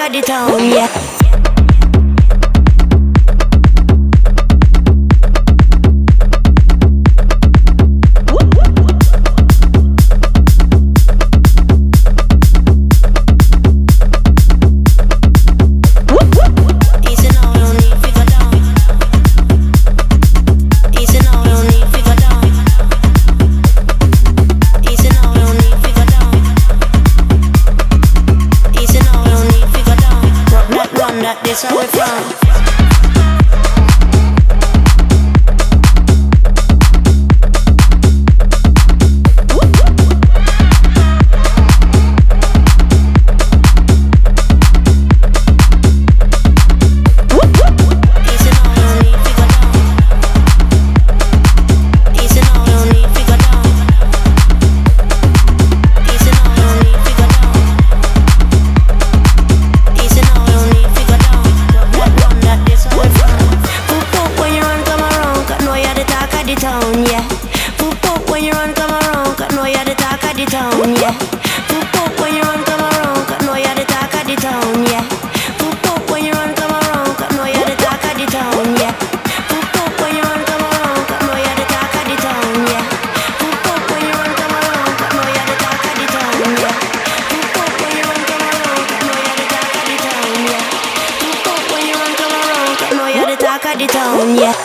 of the town, yeah. That's how we're from. When you run, come around, 'cause know you're the talk of the town, yeah. Poop when you run, come around, 'cause know you're the talk of the town, yeah. Poop when you run, come around, 'cause know you're the talk of the town, yeah. Poop when you run, come around, 'cause know you're the talk of the town, yeah. Poop when you run, come around, 'cause know you're the talk of the town, yeah. Poop when you run, come around, 'cause know you're the talk of the town, yeah. Poop when you run, come around, 'cause know you're the talk of the town, yeah.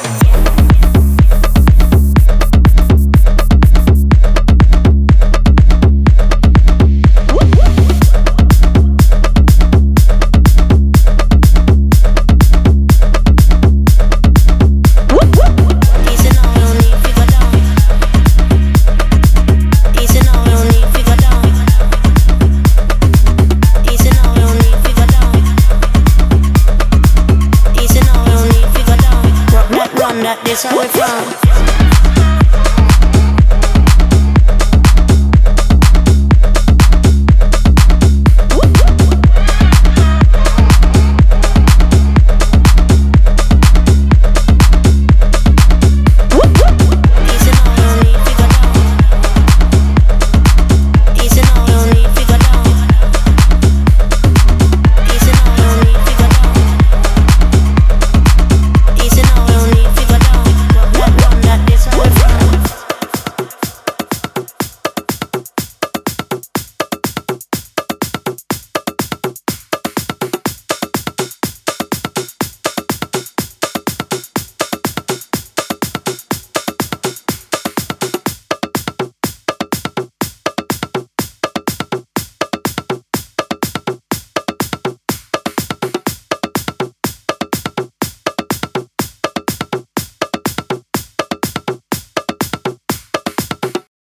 That's how we're from.